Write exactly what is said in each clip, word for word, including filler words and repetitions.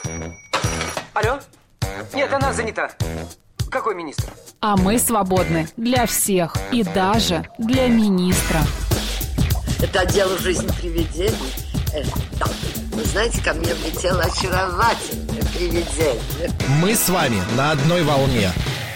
Алло? Нет, она занята. Какой министр? А мы свободны для всех и даже для министра. Это отдел жизни привидений. Э, да. Вы знаете, ко мне влетело очаровательное привидение. Мы с вами на одной волне.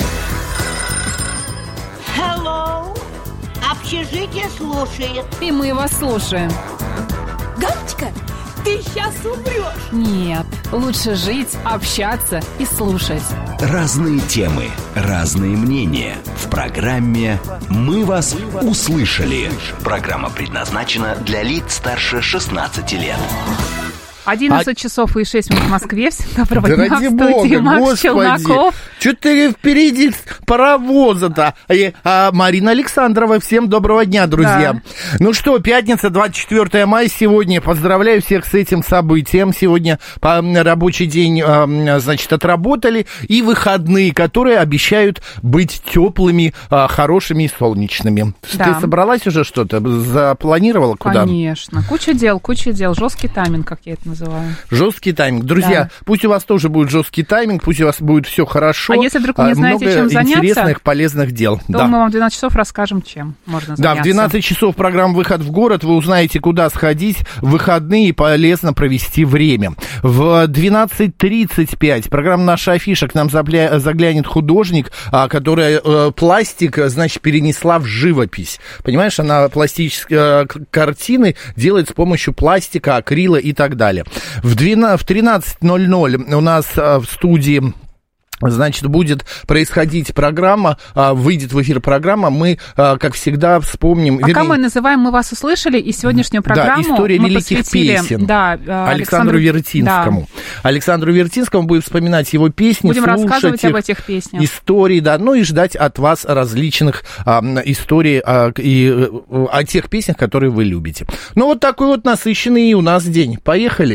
Hello. Общежитие слушает. И мы вас слушаем. Галочка, ты сейчас умрешь. Нет, лучше жить, общаться и слушать. Разные темы, разные мнения. В программе «Мы вас услышали». Программа предназначена для лиц старше шестнадцати лет. одиннадцать а... часов и шесть минут в Москве. Доброго да дня, ради в студии бога, Макс господи. Челноков. Чё ты впереди паровоза-то? А, Марина Александрова, всем доброго дня, друзья. Да. Ну что, пятница, двадцать четвёртое мая сегодня. Поздравляю всех с этим событием. Сегодня рабочий день, значит, отработали. И выходные, которые обещают быть теплыми, хорошими и солнечными. Да. Ты собралась уже что-то? Запланировала куда? Конечно. Куча дел, куча дел. Жесткий тайминг, как я это называю. Жесткий тайминг. Друзья, да. Пусть у вас тоже будет жесткий тайминг, пусть у вас будет все хорошо. А если вдруг вы не знаете, много чем заняться, интересных, полезных дел. То да. мы вам в двенадцать часов расскажем, чем можно заняться. Да, в двенадцать часов программа «Выход в город». Вы узнаете, куда сходить в выходные и полезно провести время. В двенадцать тридцать пять программа «Наша афиша». К нам заглянет художник, который пластик, значит, перенесла в живопись. Понимаешь, она пластические картины делает с помощью пластика, акрила и так далее. В тринадцать ноль ноль у нас в студии, значит, будет происходить программа, выйдет в эфир программа, мы, как всегда, вспомним... Пока вернее... мы называем «Мы вас услышали», и сегодняшнюю программу да, история мы великих посвятили песен да, Александру, Александру Вертинскому. Да. Александру Вертинскому будем вспоминать его песни, будем слушать рассказывать их об этих песнях. Истории, да, ну и ждать от вас различных а, историй а, и, а, о тех песнях, которые вы любите. Ну, вот такой вот насыщенный у нас день. Поехали!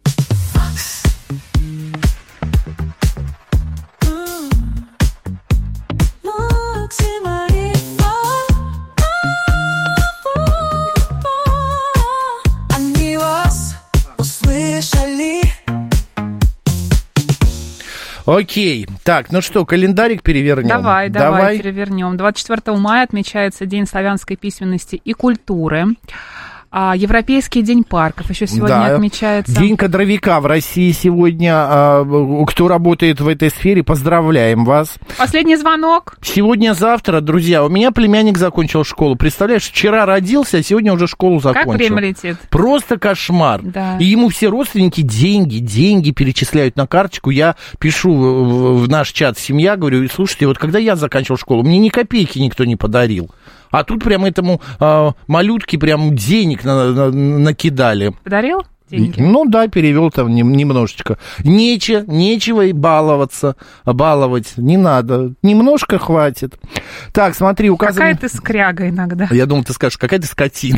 Окей. Так, ну что, календарик перевернем? Давай, давай, давай перевернем. двадцать четвёртого мая отмечается День славянской письменности и культуры. А, Европейский день парков еще сегодня да. отмечается. День кадровика в России сегодня. А, кто работает в этой сфере, поздравляем вас. Последний звонок. Сегодня-завтра, друзья, у меня племянник закончил школу. Представляешь, вчера родился, а сегодня уже школу закончил. Как время летит. Просто кошмар. Да. И ему все родственники деньги, деньги перечисляют на карточку. Я пишу в, в наш чат «Семья», говорю, слушайте, вот когда я заканчивал школу, мне ни копейки никто не подарил. А тут прям этому э, малютке прям денег на, на, накидали. Подарил деньги? Ну да, перевел там немножечко. Нечего, нечего и баловаться, баловать не надо. Немножко хватит. Так, смотри, указано... Какая ты скряга иногда. Я думал, ты скажешь, какая ты скотина.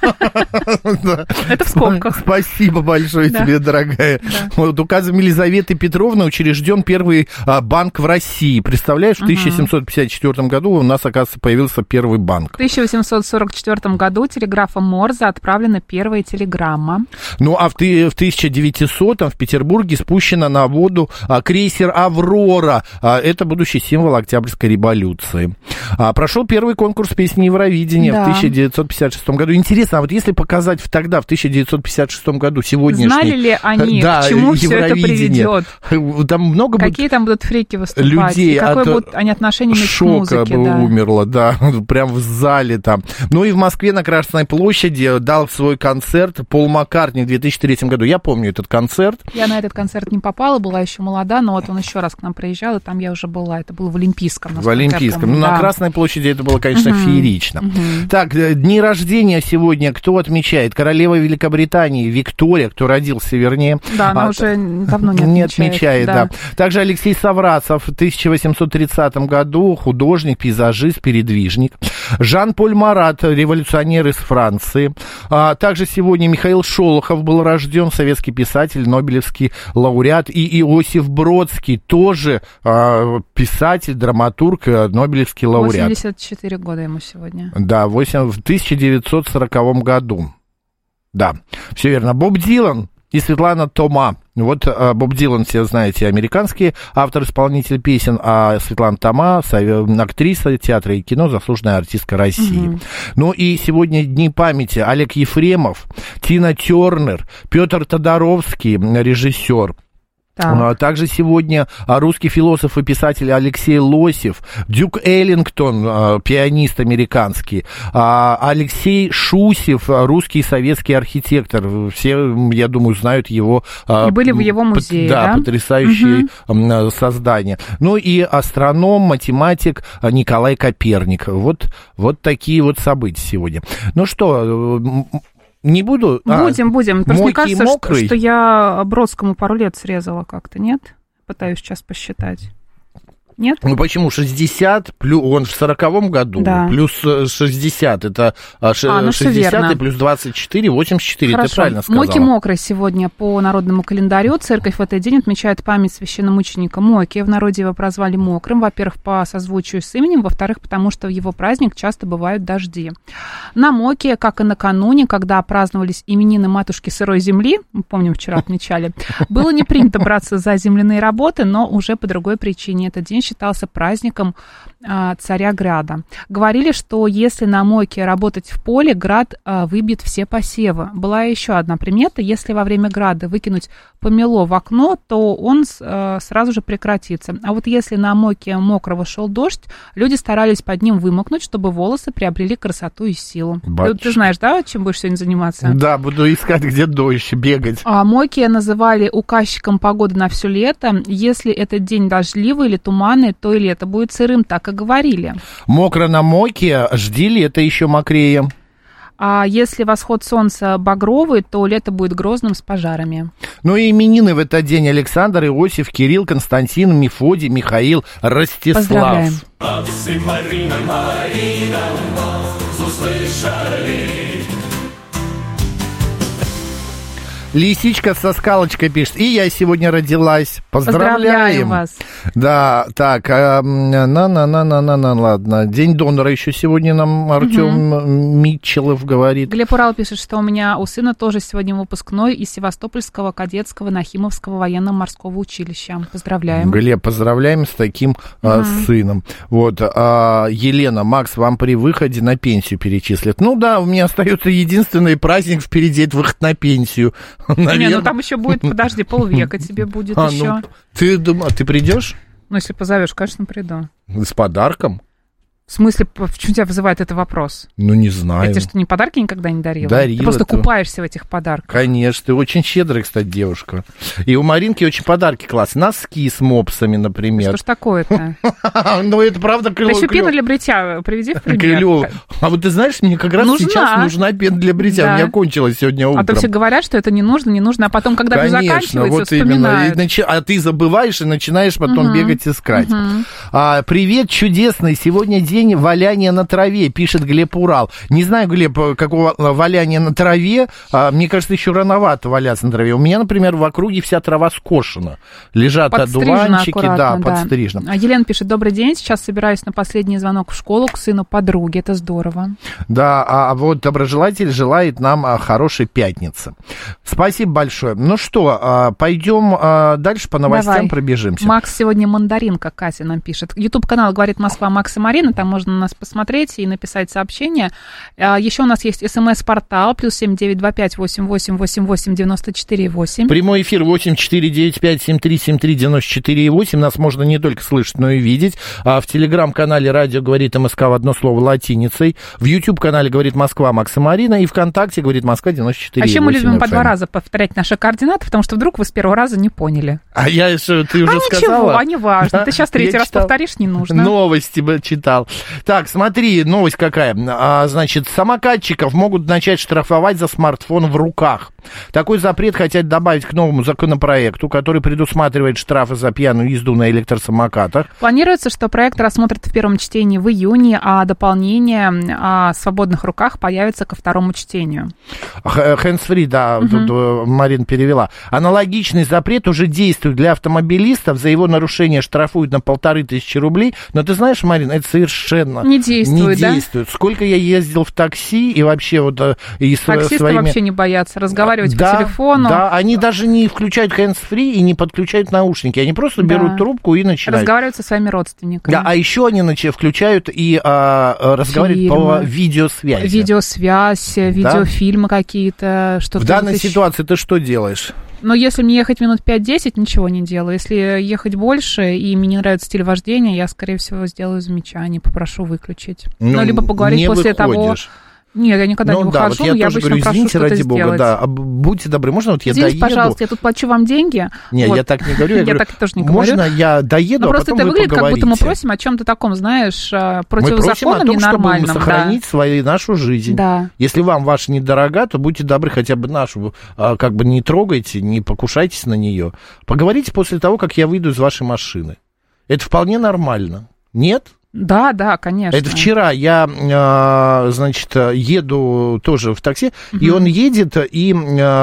Это в скобках. Спасибо большое тебе, дорогая. Вот указом Елизаветы Петровны учрежден первый банк в России. Представляешь, в тысяча семьсот пятьдесят четвёртом году у нас, оказывается, появился первый банк. В тысяча восемьсот сорок четвёртом году телеграфом Морзе отправлена первая телеграмма. Ну, а в тысяча девятисотом в Петербурге спущена на воду крейсер «Аврора». Это будущий символ Октябрьской революции. Прошел первый конкурс песни Евровидения да. в тысяча девятьсот пятьдесят шестом году. Интересно, а вот если показать тогда, в тысяча девятьсот пятьдесят шестом году, сегодняшний... Знали ли они, да, к чему все это приведет? Там много Какие будет там будут фрики выступать? Людей и какое от будут они отношение иметь к музыке? Шока да. умерло, да, прям в зале там. Ну и в Москве на Красной площади дал свой концерт Пол Маккартни в две тысячи третьем году. Я помню этот концерт. Я на этот концерт не попала, была еще молода, но вот он еще раз к нам приезжал, и там я уже была. Это было в Олимпийском. В Олимпийском. Ну, да. На Красной площади это было, конечно, uh-huh. феерично. Uh-huh. Так, дни рождения сегодня кто отмечает? Королева Великобритании Виктория, кто родился, вернее. Да, она а, уже давно не отмечает. Не отмечает, да. да. Также Алексей Саврасов в тысяча восемьсот тридцатом году, художник, пейзажист, передвижник. Жан-Поль Марат, революционер из Франции. А, также сегодня Михаил Шолохов был рожден, советский писатель, нобелевский лауреат. И Иосиф Бродский, тоже а, писатель, драматург, нобелевский лауреат. восемьдесят четыре года ему сегодня. Да, в тысяча девятьсот сороковом году. Да, все верно. Боб Дилан и Светлана Тома Вот Боб Дилан, все знаете, американский автор-исполнитель песен, а Светлана Тома, актриса театра и кино, заслуженная артистка России. Угу. Ну и сегодня дни памяти. Олег Ефремов, Тина Тернер, Петр Тодоровский, режиссер. Так. Также сегодня русский философ и писатель Алексей Лосев, Дюк Эллингтон, пианист американский, Алексей Шусев, русский советский архитектор. Все, я думаю, знают его. И были в его музее, да? Да, потрясающее угу. создание. Ну и астроном, математик Николай Коперник. Вот, вот такие вот события сегодня. Ну что... Не буду? Будем, а, будем. Просто мне кажется, что, мокрый. что я Бродскому пару лет срезала как-то, нет? Пытаюсь сейчас посчитать. Нет? Ну почему? шестьдесят, плюс, он в сороковом году, да. Плюс шестьдесят, это а, ну, шестьдесят и плюс двадцать четыре, восемьдесят четыре, Хорошо. Ты правильно сказала. Мойки мокрой сегодня по народному календарю. Церковь в этот день отмечает память священномученика Мойки. В народе его прозвали Мокрым, во-первых, по созвучию с именем, во-вторых, потому что в его праздник часто бывают дожди. На Мойке, как и накануне, когда праздновались именины матушки сырой земли, мы помним, вчера отмечали, было не принято браться за земляные работы, но уже по другой причине. Этот день считался праздником а, царя Града. Говорили, что если на Мойке работать в поле, Град а, выбьет все посевы. Была еще одна примета: если во время Града выкинуть помело в окно, то он а, сразу же прекратится. А вот если на Мойке мокрого шел дождь, люди старались под ним вымокнуть, чтобы волосы приобрели красоту и силу. Ты, ты знаешь, да, чем будешь сегодня заниматься? Да, буду искать, где дождь, бегать. А Мойки называли указчиком погоды на все лето. Если этот день дождливый или туманный, то и лето будет сырым, так и говорили. Мокро на Мойке, жди лето еще мокрее. А если восход солнца багровый, то лето будет грозным с пожарами. Ну и именины в этот день: Александр, Иосиф, Кирилл, Константин, Мефодий, Михаил, Ростислав. Поздравляем. Марина, Марина, услышали. Лисичка со скалочкой пишет: и я сегодня родилась. Поздравляем. Поздравляем вас. Да, так, на-на-на-на-на-на, ладно. День донора еще сегодня нам Артем угу. Митчелов говорит. Глеб Урал пишет, что у меня у сына тоже сегодня выпускной из Севастопольского кадетского Нахимовского военно-морского училища. Поздравляем. Глеб, поздравляем с таким угу. а, сыном. Вот, а, Елена, Макс, вам при выходе на пенсию перечислят. Ну да, у меня остается единственный праздник впереди, это выход на пенсию. Наверное. Не, ну там еще будет, подожди, полвека тебе будет а, еще. Ну, ты, думаешь, ты придешь? Ну, если позовешь, конечно, приду. С подарком? В смысле, почему тебя вызывает этот вопрос? Ну, не знаю. Я тебе что, не подарки никогда не дарила? Дарила. Ты просто ты... купаешься в этих подарках. Конечно, ты очень щедрая, кстати, девушка. И у Маринки очень подарки классные. Носки с мопсами, например. Что ж такое-то? Ну, это правда клево. А еще пена для бритья приведи в пример. А вот ты знаешь, мне как раз сейчас нужна пена для бритья. У меня кончилась сегодня утром. А то все говорят, что это не нужно, не нужно, а потом, когда все заканчивается, вспоминают. А ты забываешь и начинаешь потом бегать искать. Привет, чудесный. Сегодня день валяния на траве, пишет Глеб Урал. Не знаю, Глеб, какого валяния на траве. А, мне кажется, еще рановато валяться на траве. У меня, например, в округе вся трава скошена. Лежат одуванчики, да, да, подстрижено. Елена пишет: добрый день, сейчас собираюсь на последний звонок в школу к сыну подруги. Это здорово. Да, а вот доброжелатель желает нам хорошей пятницы. Спасибо большое. Ну что, пойдем дальше по новостям. Давай. Пробежимся. Макс сегодня мандаринка, Катя нам пишет. Ютуб-канал «Говорит Москва» Макс и Марина, там можно нас посмотреть и написать сообщение. Еще у нас есть смс-портал плюс семь девять два пять восемь восемь восемь восемь девяносто четыре восемь. Прямой эфир восемь четыре девять пять семь три семь три девяносто четыре восемь. Нас можно не только слышать, но и видеть. А в телеграм-канале «Радио говорит МСК» в одно слово латиницей. В YouTube-канале «Говорит Москва» Макс и Марина. И ВКонтакте «Говорит Москва» девяносто четыре восемь. А еще мы любим по два раза повторять наши координаты, потому что вдруг вы с первого раза не поняли. А я что, ты уже а сказала? А ничего, не важно. Ты сейчас третий раз читал. Повторишь, не нужно. Новости бы читал. Так, смотри, новость какая. А, значит, самокатчиков могут начать штрафовать за смартфон в руках. Такой запрет хотят добавить к новому законопроекту, который предусматривает штрафы за пьяную езду на электросамокатах. Планируется, что проект рассмотрят в первом чтении в июне, а дополнение о свободных руках появится ко второму чтению. Hands-free, да, угу. Тут Марина перевела. Аналогичный запрет уже действует для автомобилистов. За его нарушение штрафуют на полторы тысячи рублей. Но ты знаешь, Марина, это совершенно совершенно не действует, не действует. Да? Сколько я ездил в такси и вообще вот и с Таксисты своими... вообще не боятся разговаривать да, по телефону. Да, они даже не включают hands-free и не подключают наушники. Они просто да. берут трубку и начинают. Разговаривают со своими родственниками. Да, а еще они нач... включают и а, разговаривают Фильмы. по видеосвязи. Видеосвязь, видеофильмы да? какие-то. Что-то в данной вот ситуации ты что делаешь? Но если мне ехать минут пять-десять, ничего не делаю. Если ехать больше, и мне не нравится стиль вождения, я, скорее всего, сделаю замечание, попрошу выключить. Ну, ну либо поговорить после выходишь. того... Нет, я никогда ну, не да, ухожу, вот я, я тоже обычно говорю, прошу извините, что-то ради бога, сделать. да, будьте добры, можно вот я Извините, доеду? пожалуйста, я тут плачу вам деньги. Нет, вот. я так не говорю, я, я говорю, так тоже не говорю. Можно я доеду, Но а просто потом это вы выглядит, поговорите. как будто мы просим о чем-то таком, знаешь, противозаконном, мы просим о том, ненормальном. чтобы сохранить да. свою, нашу жизнь. Да. Если вам ваша недорога, то будьте добры, хотя бы нашу, как бы не трогайте, не покушайтесь на нее. Поговорите после того, как я выйду из вашей машины. Это вполне нормально. Нет? Да, да, конечно. Это вчера я, значит, еду тоже в такси, угу. и он едет, и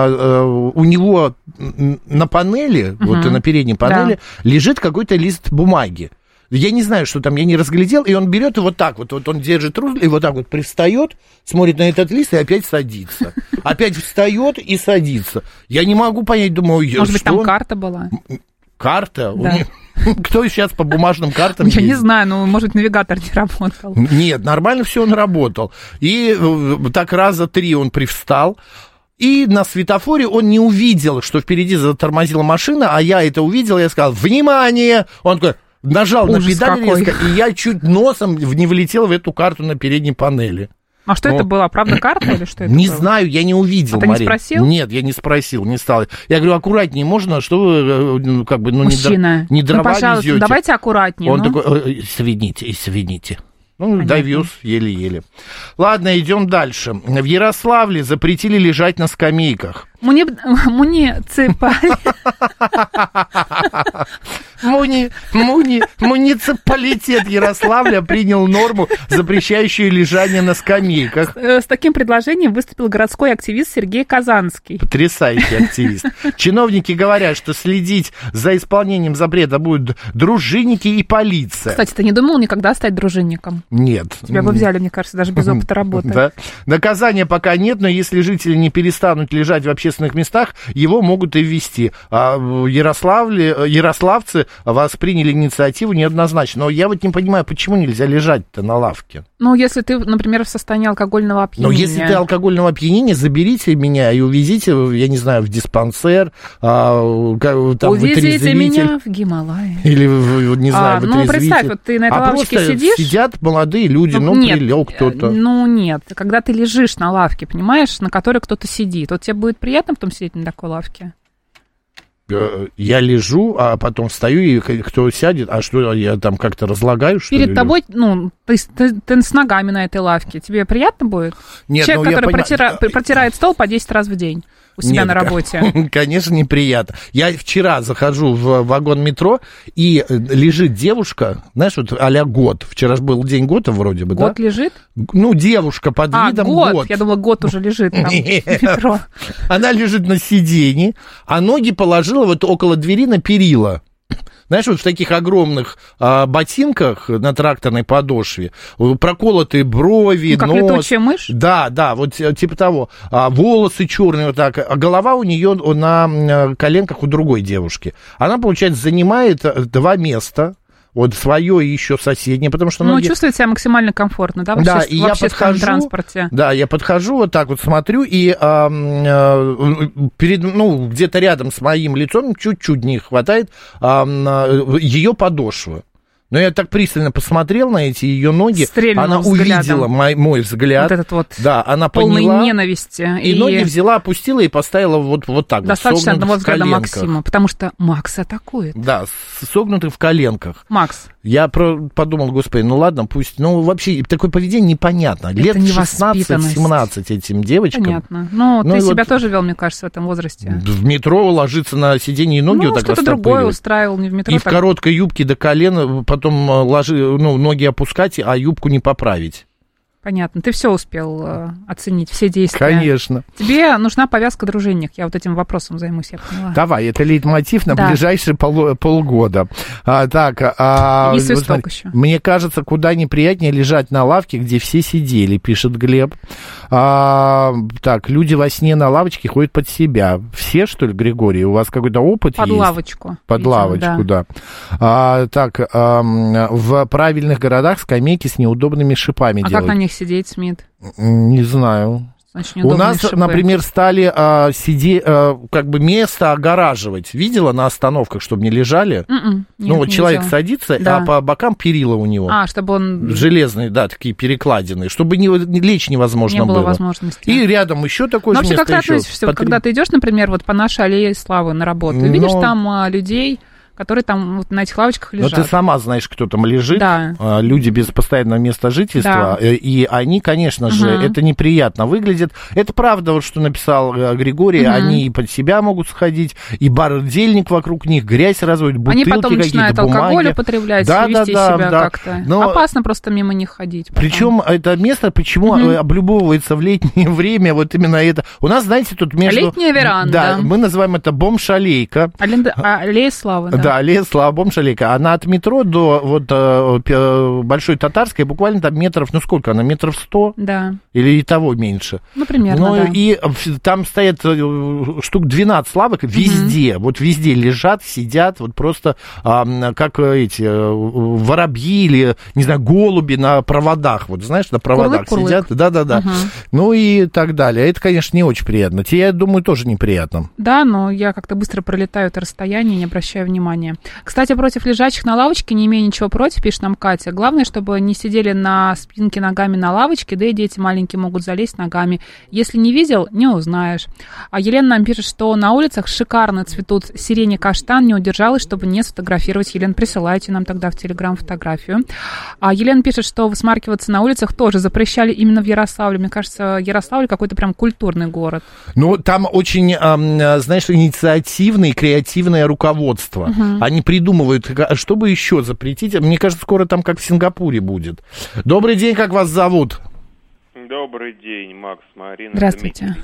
у него на панели, угу. вот на передней панели, да. лежит какой-то лист бумаги. Я не знаю, что там, я не разглядел, и он берет и вот так вот, вот он держит руль, и вот так вот привстает, смотрит на этот лист и опять садится. Опять встает и садится. Я не могу понять, думаю, Может быть, там он... карта была? Карта? Да. Кто сейчас по бумажным картам Я ездит? не знаю, но, может, навигатор не работал. Нет, нормально все он работал. И так раза три он привстал. И на светофоре он не увидел, что впереди затормозила машина, а я это увидел, я сказал, внимание! Он такой нажал Ужас на педаль какой. резко, и я чуть носом не влетел в эту карту на передней панели. А что Но... это было? Правда карта или что это Не было? знаю, я не увидел, а ты Марин. не спросил? Нет, я не спросил, не стал. Я говорю, аккуратнее можно, что вы, ну, как бы, ну, Мужчина, не, дрова ну, пожалуйста, везете. давайте аккуратнее. Он ну. такой, извините, извините. Ну, Понятно. довез еле-еле. Ладно, идем дальше. В Ярославле запретили лежать на скамейках. Муни... Муниципалитет. Муни... Муни... Муниципалитет Ярославля принял норму, запрещающую лежание на скамейках. С таким предложением выступил городской активист Сергей Казанский. Потрясающий активист. Чиновники говорят, что следить за исполнением запрета будут дружинники и полиция. Кстати, ты не думал никогда стать дружинником? Нет. Тебя бы взяли, мне кажется, даже без опыта работы. Да. Наказания пока нет, но если жители не перестанут лежать в общественных местах, его могут и ввести. А в Ярославле, ярославцы восприняли инициативу неоднозначно. Но я вот не понимаю, почему нельзя лежать-то на лавке? Ну, если ты, например, в состоянии алкогольного опьянения. Но если ты алкогольного опьянения, заберите меня и увезите, я не знаю, в диспансер, а, там, увезите меня в Гималай. Или, не знаю, а, в Ну, представь, вот ты на этой а лавочке сидишь. Сидят молодые люди, ну, ну нет, прилег кто-то. Ну, нет, когда ты лежишь на лавке, понимаешь, на которой кто-то сидит, вот тебе будет приятно потом сидеть на такой лавке? Я лежу, а потом встаю, и кто сядет, а что, я там как-то разлагаю, что Перед ли? тобой, ну, ты, ты, ты с ногами на этой лавке, тебе приятно будет? Нет, Человек, ну, который я протира, понимаю... протирает стол по десять раз в день у себя Нет, на работе. Конечно, неприятно. Я вчера захожу в вагон метро, и лежит девушка, знаешь, вот а-ля год. Вчера же был день года вроде бы, год да? Год лежит? Ну, девушка под а, видом год. год. Я думала, год уже лежит там в метро. Она лежит на сиденье, а ноги положила вот около двери на перила. Знаешь, вот в таких огромных а, ботинках на тракторной подошве, проколотые брови, ну, как нос. летучая мышь? Да, да, вот типа того. А, волосы черные вот так, а голова у нее на коленках у другой девушки. Она, получается, занимает два места. Вот свое и еще соседнее, потому что... Ну, ноги... чувствует себя максимально комфортно, да, в, да, обще... и в я общественном подхожу, транспорте. Да, я подхожу, вот так вот смотрю, и а, а, перед, ну, где-то рядом с моим лицом чуть-чуть не хватает а, ее подошвы. Но я так пристально посмотрел на эти ее ноги, стрельнул она взглядом. увидела мой, мой взгляд. Вот этот вот да, она полный поняла, ненависти. И, и ноги взяла, опустила и поставила вот, вот так. Достаточно вот, одного взгляда коленках. Максима, потому что Макс атакует. Да, согнутый в коленках. Макс. Я про, подумал, господи, ну ладно, пусть, ну вообще такое поведение непонятно. Это лет шестнадцать-семнадцать этим девочкам. Понятно. Ну, ну ты себя вот тоже вел, мне кажется, в этом возрасте. В метро ложиться на сиденье и ноги ну, вот так что-то другое устраивал, не в метро. И так... в короткой юбке до колена, потом ложи, ну, ноги опускать, а юбку не поправить. Понятно. Ты все успел э, оценить, все действия. Конечно. Тебе нужна повязка дружинник. Я вот этим вопросом займусь, я поняла. Давай, это лейтмотив на да. ближайшие пол, полгода. А, так, а, и свисток вот, еще. Мне кажется, куда неприятнее лежать на лавке, где все сидели, пишет Глеб. А, так, люди во сне на лавочке ходят под себя. Все, что ли, Григорий? У вас какой-то опыт под есть? Под лавочку. Под видимо, лавочку, да. да. А, так, а, в правильных городах скамейки с неудобными шипами а делают. А как на них сидеть, Смит? Не знаю. Значит, у нас, шипы. например, стали а, сиди, а, как бы место огораживать. Видела на остановках, чтобы не лежали? Mm-mm, нет, ну, вот человек видела. садится, да. а по бокам перила у него. А, чтобы он... Железные, да, такие перекладины, чтобы не, не лечь невозможно не было. было. возможности. И рядом еще такое Но же вообще, место. как ты относишься, вот, когда ты идешь, например, вот по нашей аллее славы на работу, и видишь Но... там а, людей... которые там вот на этих лавочках лежат. Но ты сама знаешь, кто там лежит. Да. Люди без постоянного места жительства. Да. И они, конечно же, угу. это неприятно выглядит. Это правда, вот что написал Григорий. Угу. Они и под себя могут сходить, и бордельник вокруг них, грязь разводят, бутылки какие-то, бумаги. Они потом начинают алкоголь употреблять, да, вести да, себя да, как-то. Но... Опасно просто мимо них ходить. Потом. Причем это место, почему угу. облюбовывается в летнее время, вот именно это. У нас, знаете, тут между... Летняя веранда. Да, мы называем это бомж-аллейка. Аллея, аллея славы, да. Да, аллея славы, Шалейка. Она от метро до вот Большой Татарской буквально там метров, ну сколько она, метров сто? Да. Или и того меньше. Ну, примерно, ну, да. И там стоят штук двенадцать лавок везде, угу. вот везде лежат, сидят, вот просто а, как эти воробьи или, не знаю, голуби на проводах, вот знаешь, на проводах курлык, сидят. Да-да-да. Угу. Ну и так далее. Это, конечно, не очень приятно. Тебе, я думаю, тоже неприятно. Да, но я как-то быстро пролетаю это расстояние, не обращаю внимания. Кстати, против лежачих на лавочке не имею ничего против, пишет нам Катя. Главное, чтобы не сидели на спинке ногами на лавочке, да и дети маленькие могут залезть ногами. Если не видел, не узнаешь. А Елена нам пишет, что на улицах шикарно цветут сирень и каштан. Не удержалась, чтобы не сфотографировать. Елена, присылайте нам тогда в Телеграм фотографию. А Елена пишет, что высмаркиваться на улицах тоже запрещали именно в Ярославле. Мне кажется, Ярославль какой-то прям культурный город. Ну, там очень, знаешь, инициативное, креативное руководство. Угу. Они придумывают, чтобы еще запретить. Мне кажется, скоро там как в Сингапуре будет. Добрый день, как вас зовут? Добрый день, Макс, Марина. Здравствуйте. Дмитрий.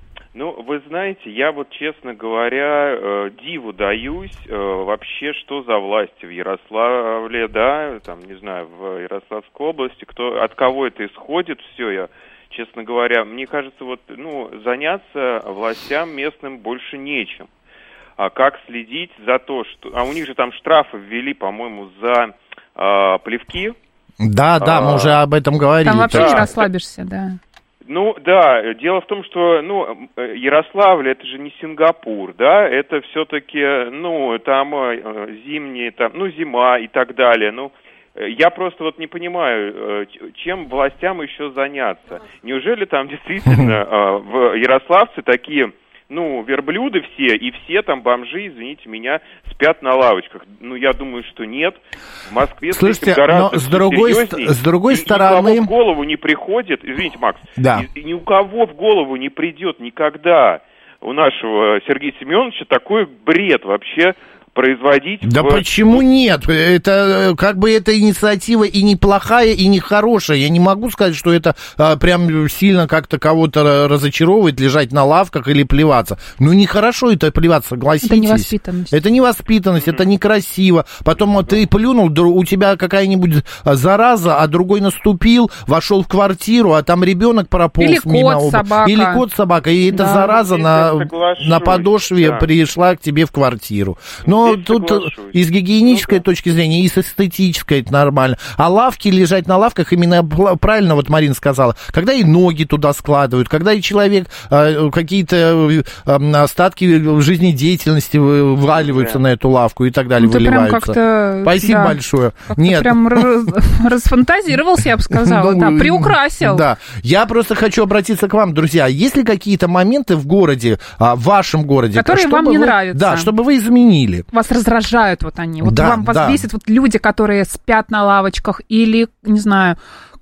Ну, вы знаете, я вот, честно говоря, э, диву даюсь э, вообще, что за власти в Ярославле, да, там, не знаю, в Ярославской области, кто, от кого это исходит, все, я, честно говоря, мне кажется, вот, ну, заняться властям местным больше нечем. А как следить за то, что... А у них же там штрафы ввели, по-моему, за э, плевки. Да, да, а, мы уже об этом говорили. Там вообще да. не расслабишься, да. Ну, да, дело в том, что, ну, Ярославль, это же не Сингапур, да, это все-таки, ну, там зимние, там, ну, зима и так далее, ну, я просто вот не понимаю, чем властям еще заняться. Неужели там действительно в ярославцы такие... Ну, верблюды все, и все там бомжи, извините меня, спят на лавочках. Ну, я думаю, что нет. В Москве Слушайте, с этим гораздо но с другой, серьезней. с другой и, стороны... Ни у кого в голову не приходит, извините, Макс, да. и, и ни у кого в голову не придет никогда у нашего Сергея Семеновича такой бред вообще производить. Да в... почему нет? Это как бы эта инициатива и неплохая, и не хорошая. Я не могу сказать, что это а, прям сильно как-то кого-то разочаровывает, лежать на лавках или плеваться. Ну, нехорошо это плеваться, согласитесь. Это невоспитанность. Это невоспитанность, mm-hmm. это некрасиво. Потом mm-hmm. ты плюнул, у тебя какая-нибудь зараза, а другой наступил, вошел в квартиру, а там ребенок прополз или мимо. Кот, собака. Или кот, собака. И эта да. зараза на, на подошве да. пришла к тебе в квартиру. Но здесь тут соглашусь. И с гигиенической ну, да. точки зрения, и с эстетической это нормально. А лавки, лежать на лавках, именно правильно вот Марина сказала, когда и ноги туда складывают, когда и человек э, какие-то э, остатки жизнедеятельности вываливаются да. на эту лавку и так далее, ну, выливаются. Прям Спасибо да. большое. Как-то Нет. прям расфантазировался, я бы сказала, да, приукрасил. Да, я просто хочу обратиться к вам, друзья. Есть ли какие-то моменты в городе, в вашем городе, которые вам не вы, нравятся? Да, чтобы вы изменили. Вас раздражают вот они. Вот да, вам вас да. бесит вот люди, которые спят на лавочках или, не знаю,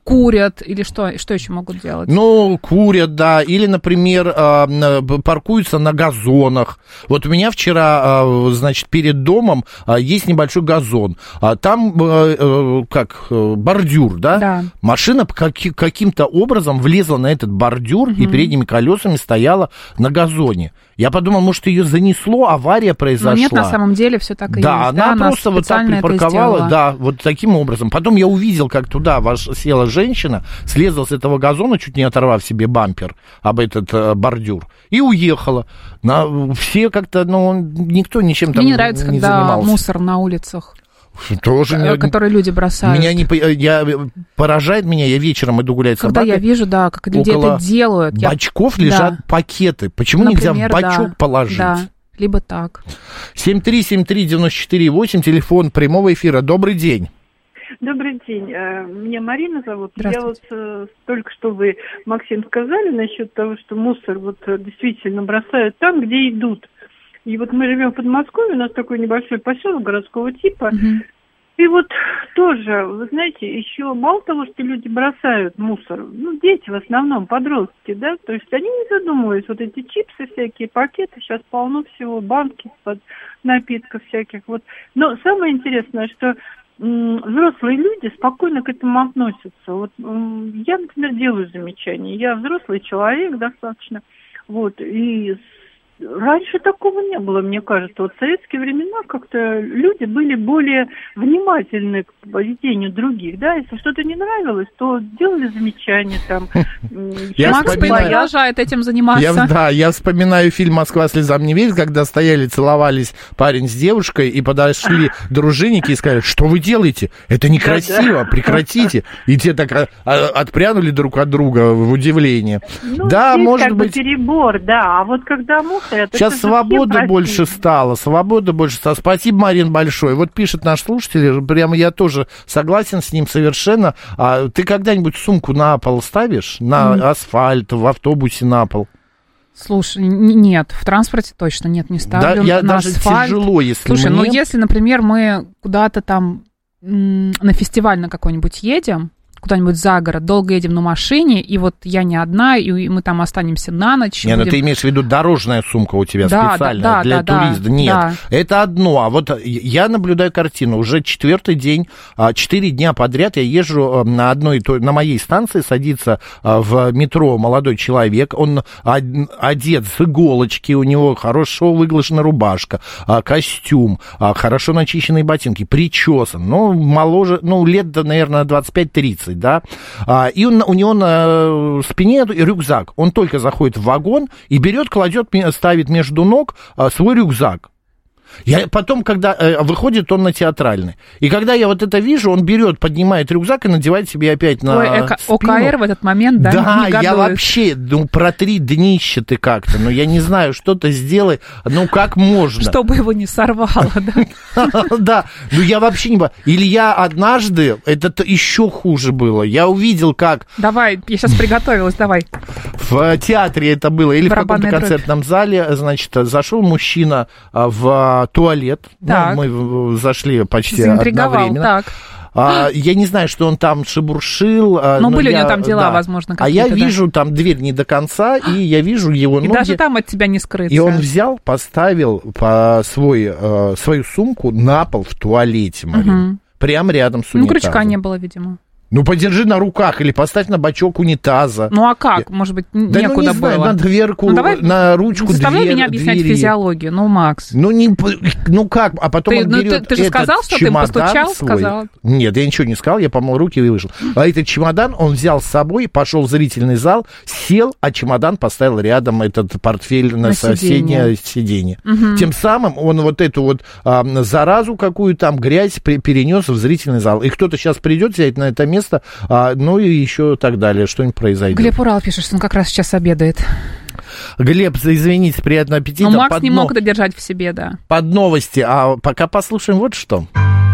курят или что, что еще могут делать? Ну, курят, да, или, например, паркуются на газонах. Вот у меня вчера, значит, перед домом есть небольшой газон. Там, как, бордюр, да? Да. Машина каким-то образом влезла на этот бордюр угу. и передними колесами стояла на газоне. Я подумал, может, ее занесло, авария произошла. Но нет, на самом деле все так и да, есть. Она да, она просто вот так припарковала, да, вот таким образом. Потом я увидел, как туда ваш, села женщина, слезла с этого газона, чуть не оторвав себе бампер об этот э, бордюр, и уехала. На, все как-то, ну, никто ничем там не занимался. Мне не нравится, когда мусор на улицах. Тоже не, которые люди бросают. Меня не я, поражает меня, я вечером иду гулять с собакой. Когда я вижу, да, как люди это делают. Бачков я... лежат да. пакеты. Почему Например, нельзя в бачок да, положить? Да, либо так. семь три семь три девять четыре восемь, телефон прямого эфира. Добрый день. Добрый день. Меня Марина зовут. Я вот э, только что вы, Максим, сказали насчет того, что мусор вот действительно бросают там, где идут. И вот мы живем в Подмосковье, у нас такой небольшой поселок городского типа. Uh-huh. И вот тоже, вы знаете, еще мало того, что люди бросают мусор, ну, дети в основном, подростки, да, то есть они не задумываются, вот эти чипсы всякие, пакеты, сейчас полно всего, банки под напитков всяких, вот. Но самое интересное, что м- взрослые люди спокойно к этому относятся. Вот м- я, например, делаю замечания, я взрослый человек достаточно, вот, и раньше такого не было, мне кажется. Вот в советские времена как-то люди были более внимательны к поведению других, да, если что-то не нравилось, то делали замечания там. Макс продолжает этим заниматься. Я, да, я вспоминаю фильм «Москва слезам не верит», когда стояли, целовались парень с девушкой, и подошли дружинники и сказали, что вы делаете? Это некрасиво, прекратите. И те так отпрянули друг от друга в удивление. Ну, да, может быть... перебор, да, а вот когда муж... Это Сейчас свобода больше стала, свобода больше стала. Спасибо, Марин, большое. Вот пишет наш слушатель, прямо я тоже согласен с ним совершенно. А ты когда-нибудь сумку на пол ставишь? На mm. асфальт, в автобусе на пол? Слушай, нет, в транспорте точно нет, не ставлю. Да, я на даже асфальт. Тяжело, если Слушай, мне... ну если, например, мы куда-то там м- на фестиваль на какой-нибудь едем, куда-нибудь за город, долго едем на машине, и вот я не одна, и мы там останемся на ночь. Не, будем... ну ты имеешь в виду дорожная сумка у тебя да, специальная да, для да, туриста. Да, Нет, да. это одно. А вот я наблюдаю картину. Уже четвертый день, четыре дня подряд я езжу на одной, на моей станции, садится в метро молодой человек, он одет с иголочки, у него хорошо выглажена рубашка, костюм, хорошо начищенные ботинки, причесан, ну, моложе, ну, лет, наверное, двадцать пять тридцать, да. И он, у него на спине рюкзак. Он только заходит в вагон и берет, кладет, ставит между ног свой рюкзак. Я потом, когда э, выходит он на Театральный, и когда я вот это вижу, он берет, поднимает рюкзак и надевает себе опять на Ой, эко- спину. ОКР в этот момент, да, Да, не я вообще, ну, протри днище ты как-то, ну, я не знаю, что-то сделай, ну, как можно. Чтобы его не сорвало, да? Да, ну, я вообще не... Или я однажды, это еще хуже было, я увидел, как... Давай, я сейчас приготовилась, давай. В театре это было, или в каком-то концертном зале, значит, зашел мужчина в туалет, ну, мы зашли почти одновременно. Так. А, я не знаю, что он там шебуршил. Ну, были я, у него там дела, да. возможно, какие-то. А я вижу, да. там дверь не до конца, и я вижу его ноги. И даже там от тебя не скрыться. И он взял, поставил по свой, э, свою сумку на пол в туалете, Марина. Угу. Прямо рядом с унитазом. Ну, крючка не было, видимо. Ну, подержи на руках или поставь на бочок унитаза. Ну, а как? Может быть, да, некуда ну, не было. Знаю, на дверку, ну, давай на ручку двери. Заставляй меня объяснять двери. физиологию. Ну, Макс. Ну, не, ну как? А потом ты, он ну, берет ты, ты же этот сказал, что ты постучал, свой. сказал? Нет, я ничего не сказал, я помыл руки и вышел. А этот чемодан он взял с собой, пошел в зрительный зал, сел, а чемодан поставил рядом этот портфель на, на соседнее сиденье. Угу. Тем самым он вот эту вот а, заразу какую там, грязь при, перенес в зрительный зал. И кто-то сейчас придет взять на это место, а, ну и еще так далее, что-нибудь произойдет. Глеб Урал пишет, что он как раз сейчас обедает. Глеб, извините, приятного аппетита. Ну, Макс не мог это держать в себе, да. Под новости, а пока послушаем вот что.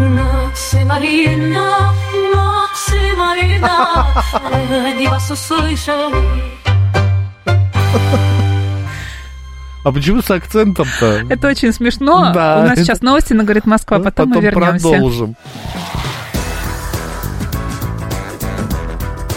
А почему с акцентом-то? Это очень смешно. Да, У нас это... сейчас новости, но говорит Москва, потом, потом мы вернемся. Продолжим.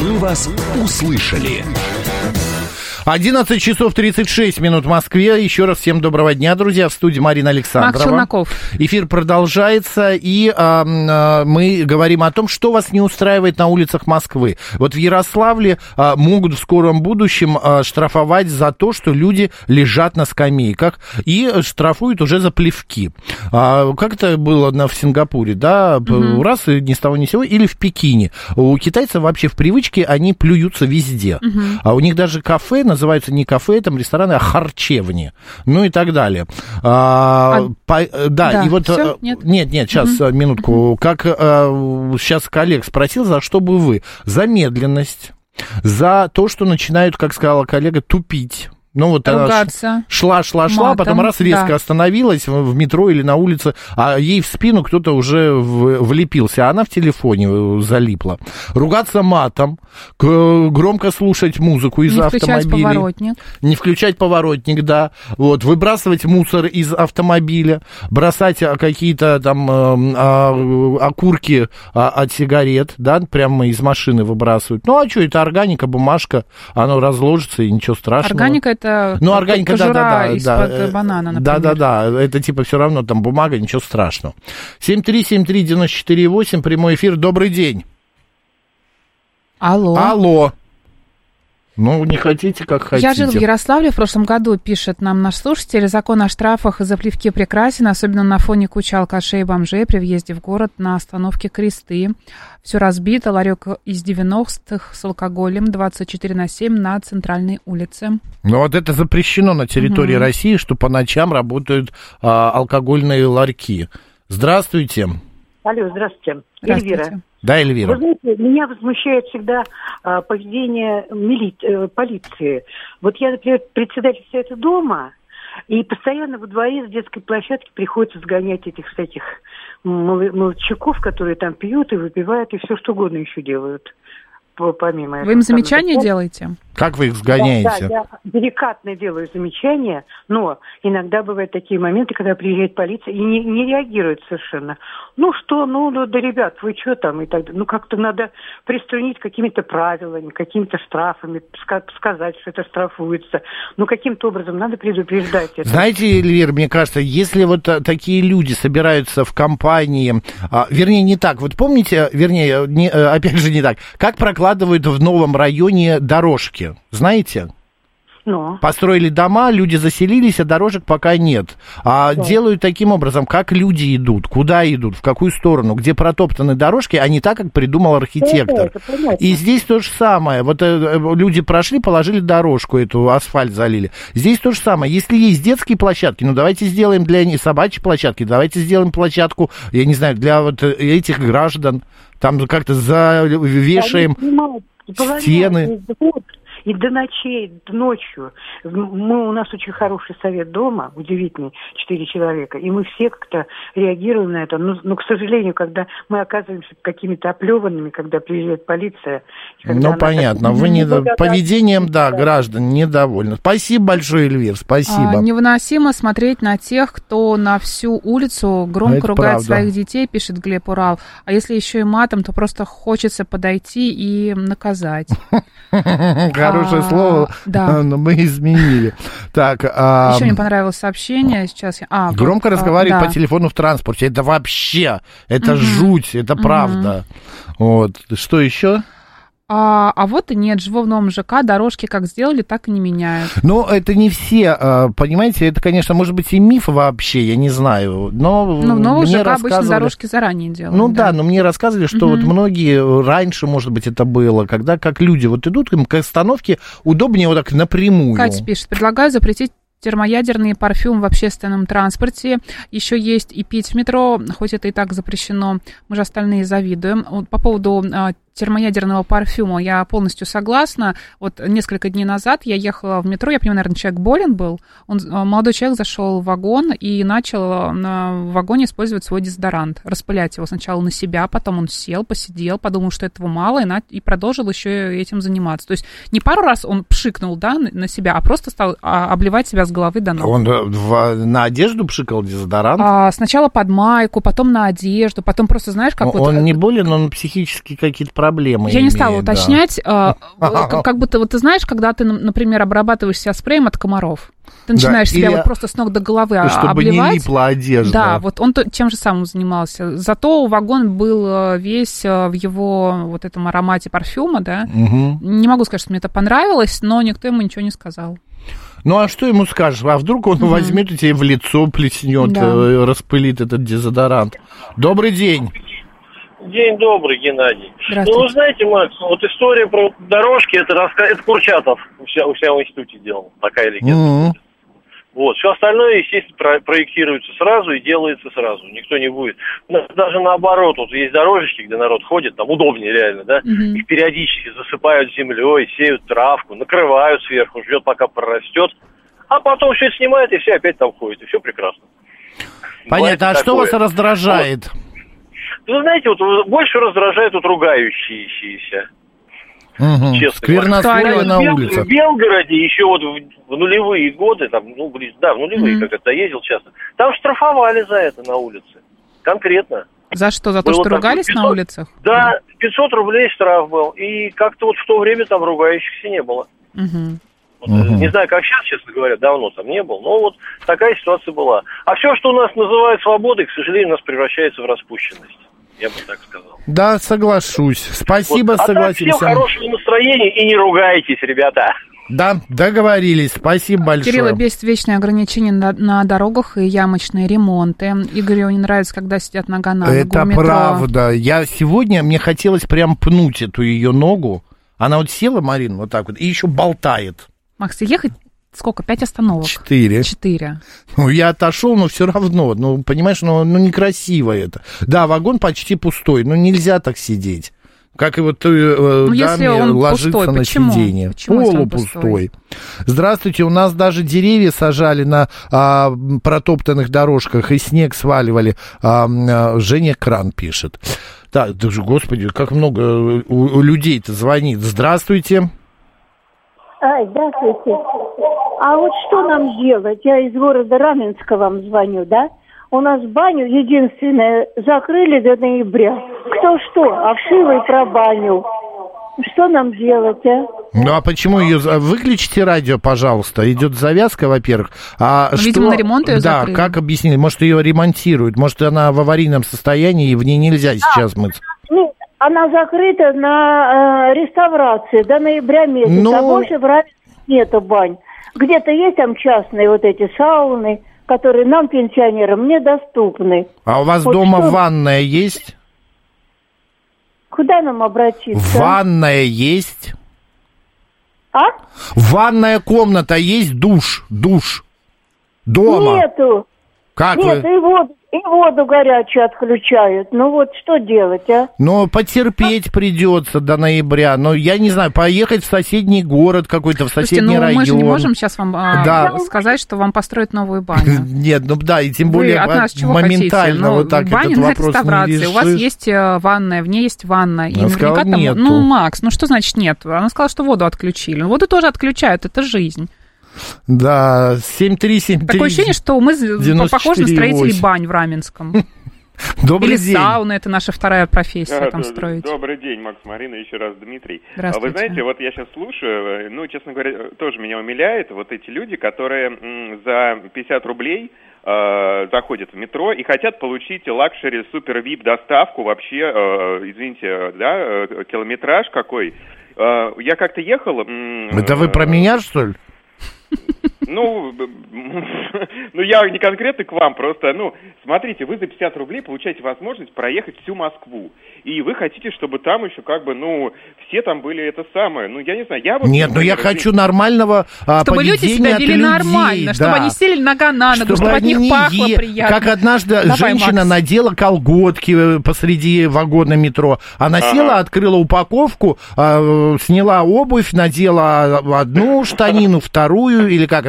Мы вас услышали. одиннадцать часов тридцать шесть минут в Москве. Еще раз всем доброго дня, друзья. В студии Марина Александрова. Макс Челноков. Эфир продолжается, и а, а, мы говорим о том, что вас не устраивает на улицах Москвы. Вот в Ярославле а, могут в скором будущем а, штрафовать за то, что люди лежат на скамейках, и штрафуют уже за плевки. А, как это было на, в Сингапуре, да? Mm-hmm. Раз, и ни с того ни с сего. Или в Пекине. У китайцев вообще в привычке они плюются везде. Mm-hmm. А у них даже кафе называются не кафе, там рестораны, а харчевни, ну и так далее. А, а, по, да, да, и вот... Всё? Нет? нет, нет, сейчас, угу. минутку. Угу. Как а, сейчас коллег спросил, за что бы вы? За медленность, за то, что начинают, как сказала коллега, тупить. Ну, вот ругаться, она шла, шла, шла, матом, потом раз резко да. остановилась в метро или на улице, а ей в спину кто-то уже в, влепился, а она в телефоне залипла. Ругаться матом, громко слушать музыку из не автомобилей. Не включать поворотник. Не включать поворотник, да. Вот, выбрасывать мусор из автомобиля, бросать какие-то там э, окурки от сигарет, да, прямо из машины выбрасывают. Ну, а что, это органика, бумажка, оно разложится, и ничего страшного. Органика это ну, органика, да, да, да, из-под да, банана, например. Да, да, да, это типа все равно там бумага, ничего страшного. семь три семь три девять четыре восемь, прямой эфир, добрый день. Алло. Алло. Ну, не хотите, как хотите. Я жил в Ярославле в прошлом году, пишет нам наш слушатель. Закон о штрафах за плевки прекрасен, особенно на фоне кучи алкашей и бомжей при въезде в город на остановке Кресты. Все разбито, ларек из девяностых с алкоголем двадцать четыре на семь на центральной улице. Ну, вот это запрещено на территории угу. России, что по ночам работают а, алкогольные ларьки. Здравствуйте. Алло, здравствуйте. Здравствуйте. Эльвира. Да, Эльвира. Вы знаете, меня возмущает всегда а, поведение мили... э, полиции. Вот я, например, председатель совета дома, и постоянно во дворе с детской площадки приходится сгонять этих всяких молодчиков, которые там пьют и выпивают, и все что угодно еще делают. Помимо этого. Вы им замечания делаете? Как вы их сгоняете? Да, да, я деликатно делаю замечания, но иногда бывают такие моменты, когда приезжает полиция и не, не реагирует совершенно. Ну что, ну, ну да, ребят, вы что там и так далее. Ну как-то надо приструнить какими-то правилами, какими-то штрафами, сказать, что это штрафуется. Ну каким-то образом надо предупреждать это. Знаете, Эльвир, мне кажется, если вот такие люди собираются в компании, а, вернее, не так, вот помните, вернее, не, опять же не так, как прокладывают в новом районе дорожки? Знаете? Но. Построили дома, люди заселились, а дорожек пока нет. А да. делают таким образом, как люди идут, куда идут, в какую сторону, где протоптаны дорожки, а не так, как придумал архитектор. Это, это И здесь то же самое. Вот э, люди прошли, положили дорожку, эту асфальт залили. Здесь то же самое. Если есть детские площадки, ну давайте сделаем для них собачьи площадки, давайте сделаем площадку, я не знаю, для вот этих граждан. Там как-то завешаем стены. И до ночей, ночью. Мы, у нас очень хороший совет дома, удивительный, четыре человека, и мы все как-то реагируем на это. Но, но к сожалению, когда мы оказываемся какими-то оплеванными, когда приезжает полиция... Ну, понятно. Так... Вы не... поведением, да, да, граждан недовольны. Спасибо большое, Эльвир, спасибо. А, невыносимо смотреть на тех, кто на всю улицу громко это ругает правда. Своих детей, пишет Глеб Урал. А если еще и матом, то просто хочется подойти и наказать. Хорошее а, слово, да. но мы изменили. Так, а... Еще мне понравилось сообщение. Сейчас я... а, Громко вот, разговаривать да. по телефону в транспорте. Это вообще, это угу. жуть, это угу. правда. Вот. Что еще? А, а вот и нет, живу в новом ЖК, дорожки как сделали, так и не меняют. Ну, это не все, понимаете, это, конечно, может быть и миф вообще, я не знаю, но Ну, в новом ЖК рассказывали... обычно дорожки заранее делают. Ну да, да, но мне рассказывали, что угу. вот многие, раньше, может быть, это было, когда как люди вот идут, им к остановке удобнее вот так напрямую. Катя пишет, предлагаю запретить термоядерный парфюм в общественном транспорте. Еще есть и пить в метро, хоть это и так запрещено. Мы же остальные завидуем. Вот по поводу термоядерного парфюма я полностью согласна. Вот несколько дней назад я ехала в метро, я понимаю, наверное, человек болен был. Он, молодой человек зашел в вагон и начал в вагоне использовать свой дезодорант, распылять его сначала на себя, потом он сел, посидел, подумал, что этого мало, и, на, и продолжил еще этим заниматься. То есть не пару раз он пшикнул, да, на себя, а просто стал обливать себя с головы до ног. Он в, на одежду пшикал дезодорант? А, сначала под майку, потом на одежду, потом просто, знаешь, как он вот... Он не болен, он психически какие-то проблемы проблемы Я не имеет, стала да. уточнять, э, как, как будто, вот ты знаешь, когда ты, например, обрабатываешь себя спреем от комаров, ты начинаешь да, себя вот просто с ног до головы чтобы обливать. Чтобы не липла одежда. Да, вот он тем же самым занимался. Зато вагон был весь в его вот этом аромате парфюма, да. Угу. Не могу сказать, что мне это понравилось, но никто ему ничего не сказал. Ну, а что ему скажешь? А вдруг он угу. возьмет и тебе в лицо плеснет, да. распылит этот дезодорант? Добрый день. День добрый, Геннадий. Ну, вы знаете, Макс, вот история про дорожки, это, это Курчатов у себя, у себя в институте делал. Такая легенда. Mm-hmm. Вот. Все остальное, естественно, про- проектируется сразу и делается сразу. Никто не будет. Даже наоборот, вот есть дорожечки, где народ ходит, там удобнее реально, да? Mm-hmm. Их периодически засыпают землей, сеют травку, накрывают сверху, ждет, пока прорастет. А потом все это снимают, и все опять там ходят, и все прекрасно. Понятно. А что вас раздражает? Вот. Вы знаете, вот больше раздражает вот ругающиеся. Угу. Честно Сквернословие на Бел, улицах. В Белгороде еще вот в, в нулевые годы, там, ну, близ, да, в нулевые, mm-hmm. когда ездил часто, там штрафовали за это на улице. Конкретно. За что? За то, Было что ругались пятьсот, на улицах? Да, пятьсот рублей штраф был. И как-то вот в то время там ругающихся не было. Mm-hmm. Вот, угу. Не знаю, как сейчас, честно говоря, давно там не был, но вот такая ситуация была. А все, что у нас называют свободой, к сожалению, у нас превращается в распущенность. Я бы так сказал. Да, соглашусь. Спасибо, вот. А согласимся. Так, всем хорошего настроения и не ругайтесь, ребята. Да, договорились. Спасибо большое. Кирилла бесит вечные ограничения на, на дорогах и ямочные ремонты. Игорю не нравится, когда сидят нога на ногу. Это правда. Я сегодня, мне хотелось прям пнуть эту ее ногу. Она вот села, Марина, вот так вот, и еще болтает. Макс, ехать сколько? Пять остановок? Четыре. Четыре. Ну, я отошел, но все равно, ну, понимаешь, ну, ну, некрасиво это. Да, вагон почти пустой, но нельзя так сидеть. Как и вот той э, ну, даме ложиться пустой, на почему? Сиденье. Почему, полупустой. Здравствуйте, у нас даже деревья сажали на а, протоптанных дорожках и снег сваливали. А, а, Женя Кран пишет. Так, да, господи, как много у, у людей-то звонит. Здравствуйте. А, здравствуйте. А вот что нам делать? Я из города Раменска вам звоню, да? У нас баню единственное закрыли до ноября. Кто что? А вшивый про баню. Что нам делать, а? Ну, а почему ее... Выключите радио, пожалуйста. Идет завязка, во-первых. А ну, что... Видимо, на ремонт ее Да, закрыли. как объяснили? Может, ее ремонтируют? Может, она в аварийном состоянии, и в ней нельзя сейчас а, мыться? Нет, она закрыта на э, реставрации до ноября месяца. Ну... А больше в Раменске нету бань. Где-то есть там частные вот эти сауны, которые нам, пенсионерам, недоступны. А у вас вот дома что... ванная есть? Куда нам обратиться? Ванная есть? А? Ванная комната есть, душ, душ. Дома. Нету. Как Нет, вы? и воду, и воду горячую отключают. Ну вот что делать, а? Ну, потерпеть придется до ноября. Но я не знаю, поехать в соседний город какой-то, в соседний Слушайте, ну, район. мы же не можем сейчас вам да. а, сказать, что вам построят новую баню. Нет, ну да, и тем более Вы от нас чего моментально хотите? вот так баня этот на вопрос реставрации. не решишь. У вас есть ванная, в ней есть ванна. И Она сказала, наверняка там... нету. Ну, Макс, ну что значит нет? Она сказала, что воду отключили. Воду тоже отключают, это жизнь. Да, семь три семь три. Такое ощущение, что мы похожи на строителей бань в Раменском. Добрый Или день. сауна, это наша вторая профессия, да, там да, строить. Добрый день, Макс, Марина, еще раз Дмитрий. Здравствуйте. Вы знаете, вот я сейчас слушаю, ну, честно говоря, тоже меня умиляет, вот эти люди, которые м, за пятьдесят рублей э, заходят в метро и хотят получить лакшери супер-вип доставку вообще, э, извините, да, э, километраж какой. Э, я как-то ехал... М, Это вы про меня, что ли? Ну, ну, я не конкретно к вам, просто, ну, смотрите, вы за пятьдесят рублей получаете возможность проехать всю Москву, и вы хотите, чтобы там еще, как бы, ну, все там были это самое, ну, я не знаю, я вот... Нет, ну, я хочу нормального а, чтобы люди себя вели нормально, да. чтобы они сели нога на ногу, чтобы, чтобы от них пахло е... приятно. Как однажды Давай, женщина Макс. надела колготки посреди вагона метро, она ага. села, открыла упаковку, а, сняла обувь, надела одну штанину, вторую, или как она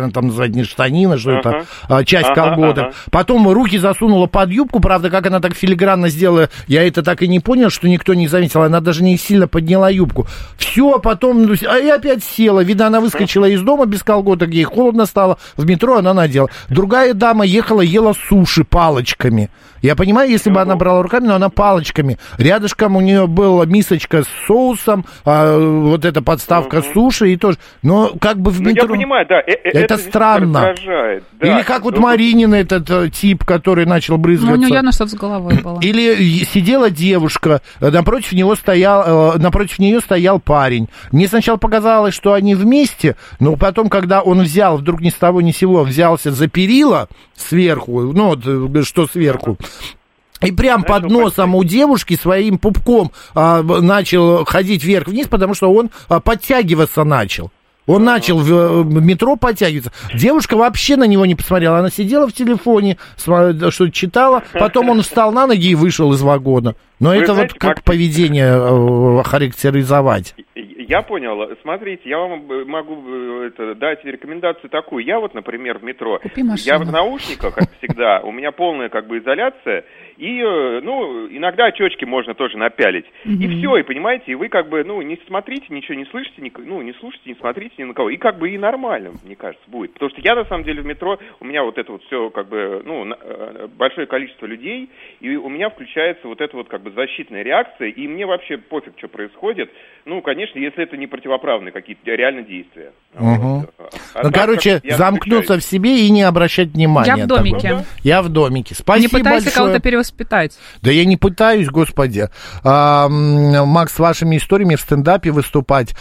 она там называет, не штанина, что Ага. это, а, часть Ага, колготок. ага. Потом руки засунула под юбку, правда, как она так филигранно сделала, я это так и не понял, что никто не заметил, она даже не сильно подняла юбку. Все, потом, ну, а и опять села, видно, она выскочила из дома без колготок, ей холодно стало, в метро она надела. Другая дама ехала, ела суши палочками. Я понимаю, если бы она брала руками, но она палочками. Рядышком у нее была мисочка с соусом, а, вот эта подставка суши и тоже. Но как бы в Ну, метро... я понимаю, да, э- э- Это это странно. раздражает, да. Или как вот Ну, Маринин этот э, тип, который начал Ну, у брызгаться. нее явно что-то с головой было. Или и- сидела девушка, э, напротив него стоял, э, напротив нее стоял парень. Мне сначала показалось, что они вместе, но потом, когда он взял, вдруг ни с того ни с сего, взялся за перила сверху, ну, вот, э, что сверху, и прям Начал под носом у девушки своим пупком а, начал ходить вверх-вниз, потому что он а, подтягиваться начал. Он начал в, в метро подтягиваться. Девушка вообще на него не посмотрела. Она сидела в телефоне, сма- что-то читала. Потом он встал на ноги и вышел из вагона. Но Вы это знаете, вот как Макс, поведение э, характеризовать. Я понял. Смотрите, я вам э, могу э, это, дать рекомендацию такую. Я вот, например, в метро, я в наушниках, как всегда, у меня полная как бы изоляция, и, э, ну, иногда очечки можно тоже напялить. И все, и понимаете, и вы как бы, ну, не смотрите, ничего не слышите, ни- ну, не слушайте, не смотрите ни на кого. И как бы и нормально, мне кажется, будет. Потому что я, на самом деле, в метро, у меня вот это вот все, как бы, ну, на- э, большое количество людей, и у меня включается вот эта вот, как бы, защитная реакция, и мне вообще пофиг, что происходит. Ну, конечно, если это не противоправные какие-то реально действия. Угу. А Ну, так, короче, как я замкнуться в себе и не обращать внимания. Я в домике. Такого. Я в домике. Спасибо Не пытайся большое. кого-то перевоспитать. Да я не пытаюсь, господи. А, м, Макс, с вашими историями в стендапе выступать,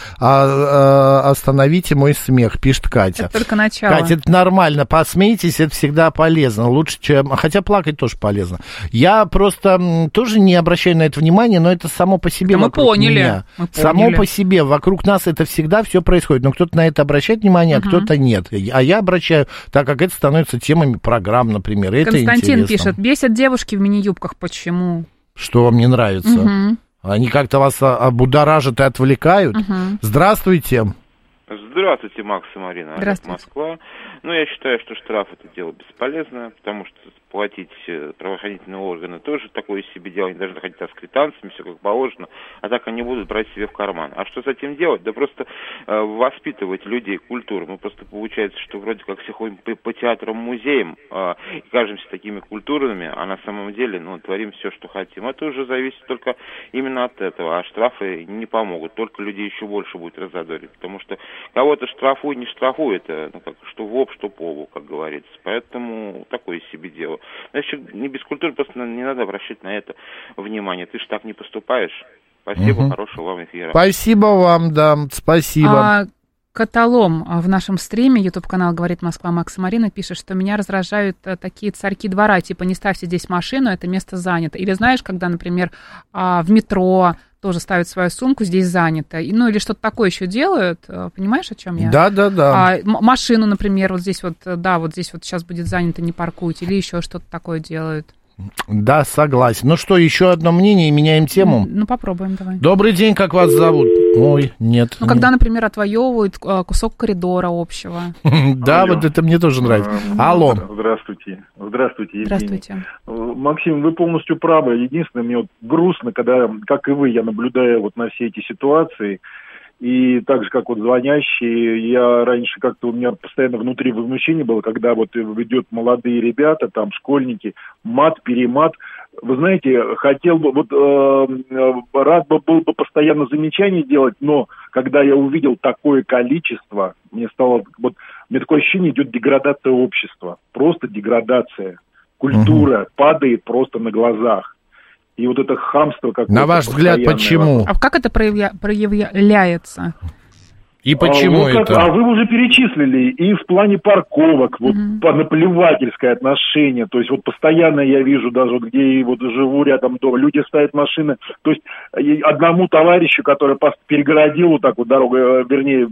а, а, остановите мой смех, пишет Катя. Это только начало. Катя, это нормально, посмейтесь, это всегда полезно. Лучше, чем... Хотя плакать тоже полезно. Я просто м, тоже не обращаю на это внимания, но это само по себе Это мы вокруг поняли. меня. Мы Само поняли. по себе. Вокруг нас это всегда все происходит. Но кто-то на это обращает внимание, Угу. а кто-то нет. А я обращаю, так как это становится темами программ, например. Это Константин интересно. пишет, бесят девушки в мини-юбках. Почему? Что вам не нравится? Мгм. Они как-то вас а, обудоражат и отвлекают? Мгм. Здравствуйте. Здравствуйте, Макс и Марина. Олег, Здравствуйте. Москва. Ну, я считаю, что штраф это дело бесполезное, потому что платить э, правоохранительные органы тоже такое себе дело. Они должны ходить с квитанциями, все как положено, а так они будут брать себе в карман. А что с этим делать? Да просто э, воспитывать людей культуру. Мы просто получается, что вроде как все ходим по, по театрам, музеям э, и кажемся такими культурными, а на самом деле, ну, творим все, что хотим. Это уже зависит только именно от этого, а штрафы не помогут, только людей еще больше будет разодорить, потому что кого-то штрафуй, не штрафуй, это ну, как, что в лоб, что по лбу, как говорится. Поэтому такое себе дело. Значит, не без культуры просто не надо обращать на это внимание. Ты же так не поступаешь. Спасибо, Мгм. хорошего вам эфира. Спасибо вам, да, спасибо. А, Каталом а, в нашем стриме, YouTube-канал «Говорит Москва», Макс и Марина пишет, что меня раздражают а, такие царьки двора, типа «не ставьте здесь машину, это место занято». Или знаешь, когда, например, а, в метро тоже ставят свою сумку, здесь занято. И, ну, или что-то такое еще делают, а, понимаешь, о чем я? Да, да, да. А, м- машину, например, вот здесь вот, да, вот здесь вот сейчас будет занято, не паркуйте, или еще что-то такое делают. Да, согласен. Ну что, еще одно мнение и меняем тему. Ну, попробуем, давай. Добрый день, как вас зовут? Ой, нет. Ну, когда, например, отвоевывают а, кусок коридора общего. Да, Алло. вот это мне тоже нравится. Алло. Здравствуйте. Здравствуйте, Евгений. Здравствуйте. Максим, вы полностью правы. Единственное, мне вот грустно, когда, как и вы, я наблюдаю вот на все эти ситуации. И так же, как вот звонящие, я раньше как-то у меня постоянно внутри возмущение было, когда вот идут молодые ребята, там, школьники, мат, перемат. Вы знаете, хотел бы, вот э, рад бы был бы постоянно замечания делать, но когда я увидел такое количество, мне стало, вот, мне такое ощущение, идет деградация общества, просто деградация. Культура угу. падает просто на глазах. И вот это хамство какое-то. На ваш взгляд, почему? А как это проявля... проявляется? И почему а, ну, это? А вы уже перечислили, и в плане парковок, вот mm-hmm. по наплевательское отношение, то есть вот постоянно я вижу, даже вот где я вот живу рядом дома, люди ставят машины, то есть одному товарищу, который перегородил вот так вот дорогу, вернее,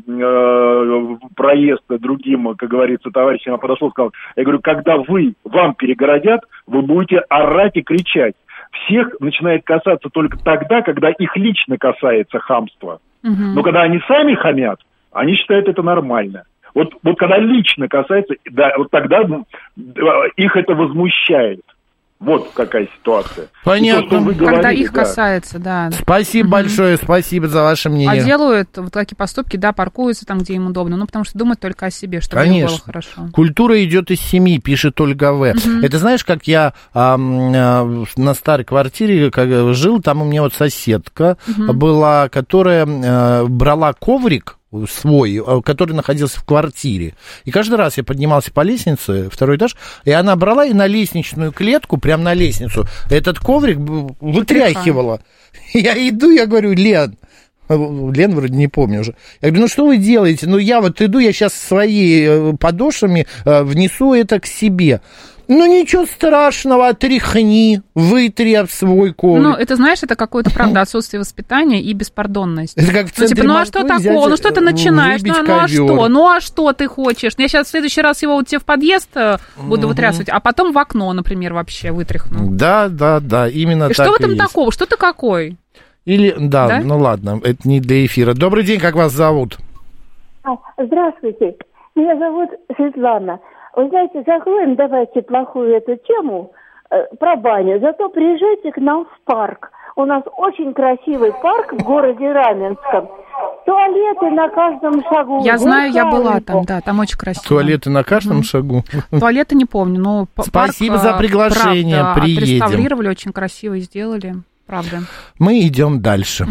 э, проезд другим, как говорится, товарищам, я подошел и сказал, я говорю, когда вы, вам перегородят, вы будете орать и кричать. Всех начинает касаться только тогда, когда их лично касается хамство. Угу. Но когда они сами хамят, они считают это нормально. Вот, вот когда лично касается, да, вот тогда их это возмущает. Вот какая ситуация. Понятно. То, вы говорили, когда их да. касается, да. Спасибо угу. большое, спасибо за ваше мнение. А делают вот такие поступки, да, паркуются там, где им удобно, ну, потому что думают только о себе, чтобы им было хорошо. Культура идет из семьи, пишет Ольга В. Угу. Это знаешь, как я а, а, на старой квартире как, жил, там у меня вот соседка угу. была, которая а, брала коврик свой, который находился в квартире. И каждый раз я поднимался по лестнице, второй этаж, и она брала и на лестничную клетку, прям на лестницу, этот коврик вытряхивала. Я иду, я говорю, Лен, Лен вроде не помню уже. Я говорю, ну что вы делаете? Ну я вот иду, я сейчас своими подошвами внесу это к себе. Ну, ничего страшного, отряхни, вытри об свой коврик. Ну, это, знаешь, это какое-то, правда, отсутствие воспитания и беспардонность. Это как в ну, типа, ну, а что такого? Ну, что ты начинаешь? Ну, ну, а что? Ну, а что ты хочешь? Я сейчас в следующий раз его вот тебе в подъезд буду угу. вытрясывать, а потом в окно, например, вообще вытряхну. Да, да, да, именно и так что в этом и есть. такого? Что ты какой? Или, да, да, ну, ладно, это не для эфира. Добрый день, как вас зовут? Здравствуйте, меня зовут Светлана. Вы знаете, закроем давайте плохую эту тему э, про баню, зато приезжайте к нам в парк. У нас очень красивый парк в городе Раменском. Туалеты на каждом шагу. Я знаю, я была там, да, там очень красиво. Туалеты на каждом mm. шагу? Туалеты не помню, но спасибо парк, за приглашение, правда, приедем. Отреставрировали, очень красиво сделали, правда. Мы идем дальше.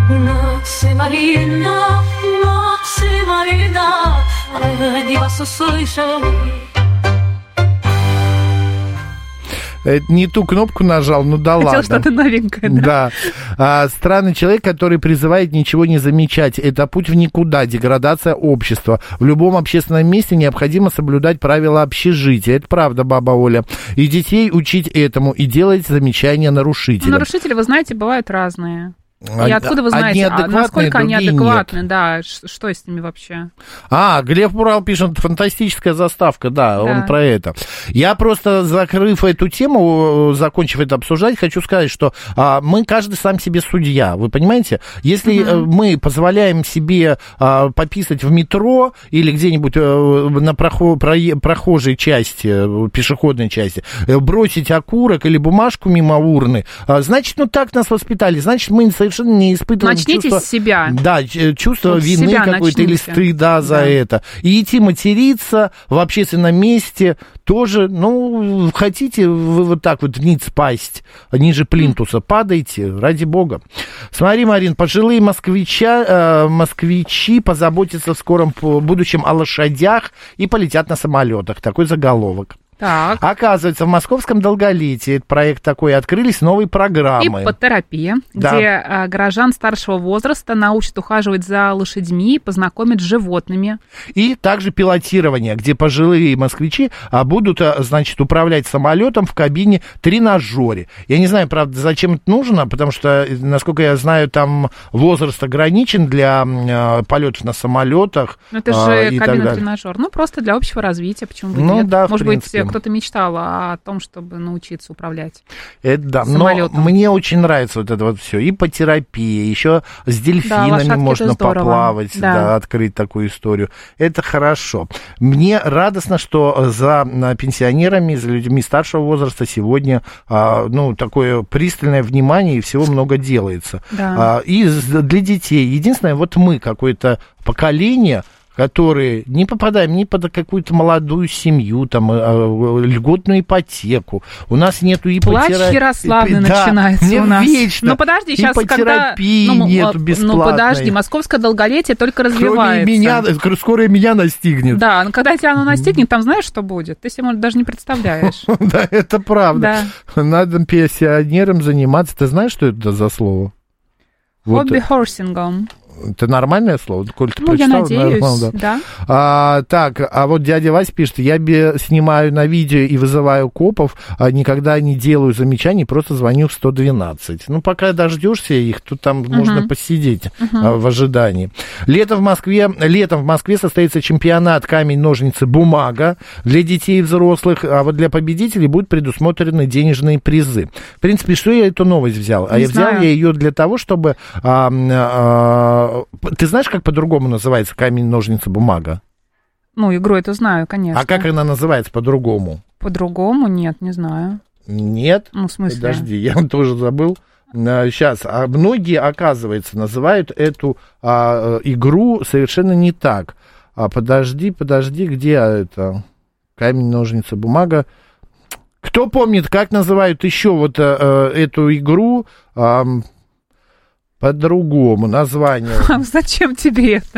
Это не ту кнопку нажал, ну да. Хотел ладно. что-то новенькое, да? Да. А, странный человек, который призывает ничего не замечать. Это путь в никуда, деградация общества. В любом общественном месте необходимо соблюдать правила общежития. Это правда, баба Оля. И детей учить этому, и делать замечания нарушителям. Ну, нарушители, вы знаете, бывают разные. И откуда вы знаете, а насколько они адекватны, нет. Да, что с ними вообще? А, Глеб Урал пишет, фантастическая заставка, да, да, он про это. Я просто, закрыв эту тему, закончив это обсуждать, хочу сказать, что а, мы каждый сам себе судья, вы понимаете? Если угу. мы позволяем себе а, пописать в метро или где-нибудь а, на прохо- про- прохожей части, пешеходной части, бросить окурок или бумажку мимо урны, а, значит, ну так нас воспитали, значит, мы совершенно не испытываем начните чувство... с себя. Да, чувство вот вины какой-то или стыда за да. это. И идти материться в общественном месте тоже, ну, хотите вы вот так вот вниз пасть, ниже плинтуса, падайте, ради бога. Смотри, Марин, пожилые москвича, э, москвичи позаботятся в скором будущем о лошадях и полетят на самолетах. Такой заголовок. Так. Оказывается, в московском долголетии проект такой, открылись новые программы. Иппотерапия, да. где а, горожан старшего возраста научат ухаживать за лошадьми, познакомят с животными. И также пилотирование, где пожилые москвичи а, будут, а, значит, управлять самолетом в кабине тренажере. Я не знаю, правда, зачем это нужно, потому что, насколько я знаю, там возраст ограничен для а, полетов на самолетах. Ну, это же а, кабина-тренажер. Ну, просто для общего развития, почему бы ну, нет? Да, может быть, кто-то мечтал о том, чтобы научиться управлять это да, самолетом. Но мне очень нравится вот это вот все. Иппотерапия, еще с дельфинами да, можно поплавать, да. Да, открыть такую историю. Это хорошо. Мне радостно, что за пенсионерами, за людьми старшего возраста сегодня ну, такое пристальное внимание и всего много делается. Да. И для детей. Единственное, вот мы, какое-то поколение, которые не попадаем ни под какую-то молодую семью, там, льготную ипотеку. У нас нету ипотерапии. Плач Ярославны да, начинается у нас. Вечно. Ну, подожди, сейчас когда... Ну, нету бесплатной. Ну, подожди, московское долголетие только развивается. Кроме меня, скоро меня настигнет. Да, но когда тебя оно настигнет, там знаешь, что будет? Ты себе, может, даже не представляешь. Да, это правда. Надо пенсионерам заниматься. Ты знаешь, что это за слово? Хобби-хорсингом. Это нормальное слово? Коль ты ну, прочитал, я надеюсь, нормально, да. да. А, так, а вот дядя Вась пишет, я бе- снимаю на видео и вызываю копов, а никогда не делаю замечаний, просто звоню в сто двенадцать. Ну, пока дождешься их, то там uh-huh. можно посидеть uh-huh. а, в ожидании. Лето в Москве, летом в Москве состоится чемпионат камень, ножницы, бумага для детей и взрослых, а вот для победителей будут предусмотрены денежные призы. В принципе, что я эту новость взял? А не я знаю. взял я ее для того, чтобы... А, а, ты знаешь, как по-другому называется камень, ножницы, бумага? Ну, игру эту знаю, конечно. А как она называется по-другому? По-другому? Нет, не знаю. Нет? Ну, в смысле? Подожди, я тоже забыл. Сейчас, а многие, оказывается, называют эту а, игру совершенно не так. А, подожди, подожди, где это? Камень, ножницы, бумага. Кто помнит, как называют еще вот а, эту игру а, по-другому название? Зачем тебе это?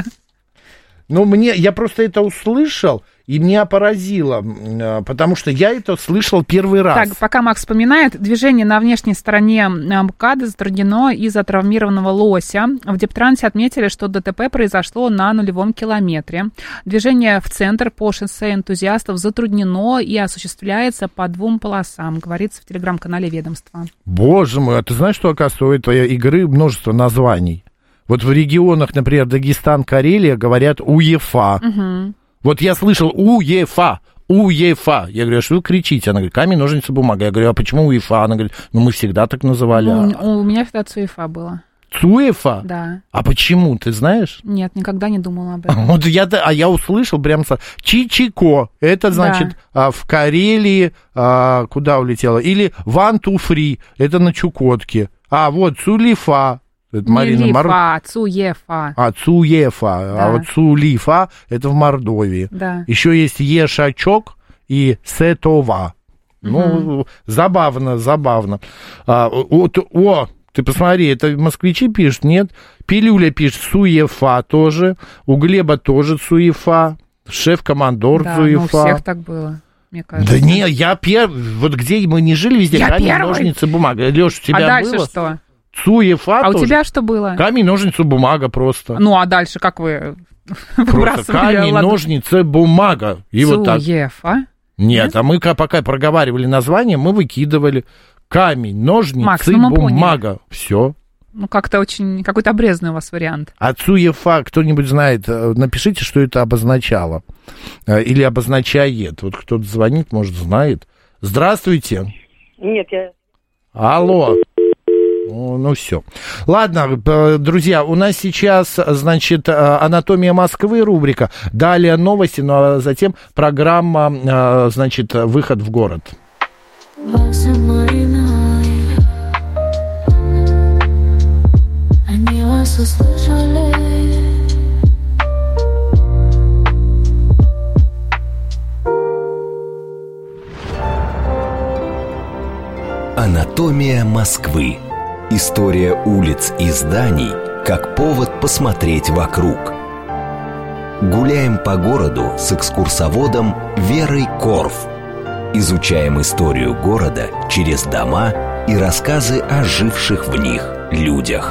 Ну, мне, я просто это услышал, и меня поразило, потому что я это слышал первый раз. Так, пока Макс вспоминает, движение на внешней стороне МКАДа затруднено из-за травмированного лося. В Дептрансе отметили, что ДТП произошло на нулевом километре. Движение в центр по шоссе энтузиастов затруднено и осуществляется по двум полосам, говорится в телеграм-канале ведомства. Боже мой, а ты знаешь, что, оказывается, у этой игры множество названий? Вот в регионах, например, Дагестан, Карелия, говорят УЕФА. Угу. Вот я слышал УЕФА, УЕФА. Я говорю, а что вы кричите? Она говорит, камень, ножницы, бумага. Я говорю, а почему УЕФА? Она говорит, ну мы всегда так называли. Ну, у меня всегда ЦУЕФА было. ЦУЕФА? Да. А почему, ты знаешь? Нет, никогда не думала об этом. Вот я, а я услышал прям Чичико. Это значит да. в Карелии, а, куда улетела? Или Ван-Ту-Фри, это на Чукотке. А вот Цулифа. Это Марина Лифа, Мор... Цуефа. А, Цуефа. Да. А вот Цулифа это в Мордовии. Да. Еще есть Ешачок и Сетова. Угу. Ну, забавно, забавно. А, вот, о, ты посмотри, это москвичи пишут, нет? Пилюля пишет Суефа тоже. У Глеба тоже Цуефа. Шеф-командор да, Цуефа. Ну, у всех так было. Мне кажется. Да не, я первый. Вот где мы не жили, везде я камень, первый. ножницы, бумага. Лёш, у тебя было? А дальше было? Что? Цуефа А тоже. у тебя что было? Камень, ножницы, бумага просто. Ну, а дальше как вы просто камень, ладно. Ножницы, бумага. И вот так. Цуефа? Нет, Нет, а мы пока проговаривали название, мы выкидывали камень, ножницы, Макс, ну бумага. Все. Ну, как-то очень... Какой-то обрезанный у вас вариант. А Цуефа, кто-нибудь знает, напишите, что это обозначало. Или обозначает. Вот кто-то звонит, может, знает. Здравствуйте. Нет, я... Алло. Ну, ну все. Ладно, друзья, у нас сейчас, значит, «Анатомия Москвы» рубрика. Далее новости, ну а затем программа, значит, «Выход в город». Они вас услышали. «Анатомия Москвы». История улиц и зданий как повод посмотреть вокруг. Гуляем по городу с экскурсоводом Верой Корф. Изучаем историю города через дома и рассказы о живших в них людях.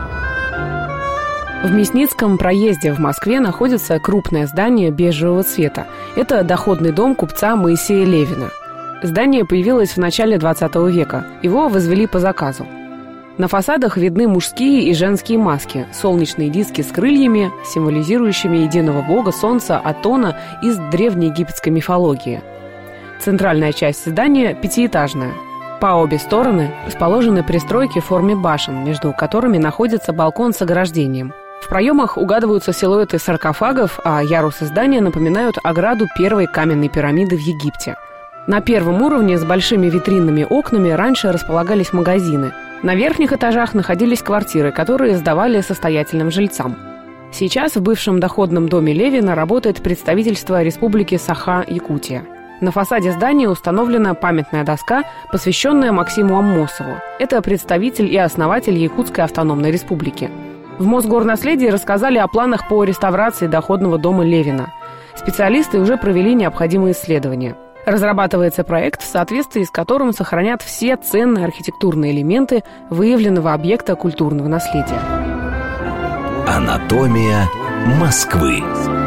В Мясницком проезде в Москве находится крупное здание бежевого цвета. Это доходный дом купца Моисея Левина. Здание появилось в начале двадцатого века. Его возвели по заказу. На фасадах видны мужские и женские маски, солнечные диски с крыльями, символизирующими единого бога солнца Атона из древнеегипетской мифологии. Центральная часть здания пятиэтажная. По обе стороны расположены пристройки в форме башен, между которыми находится балкон с ограждением. В проемах угадываются силуэты саркофагов, а ярусы здания напоминают ограду первой каменной пирамиды в Египте. На первом уровне с большими витринными окнами раньше располагались магазины. На верхних этажах находились квартиры, которые сдавали состоятельным жильцам. Сейчас в бывшем доходном доме Левина работает представительство Республики Саха-Якутия. На фасаде здания установлена памятная доска, посвященная Максиму Аммосову. Это представитель и основатель Якутской автономной республики. В Мосгорнаследии рассказали о планах по реставрации доходного дома Левина. Специалисты уже провели необходимые исследования. Разрабатывается проект, в соответствии с которым сохранят все ценные архитектурные элементы выявленного объекта культурного наследия. Анатомия Москвы.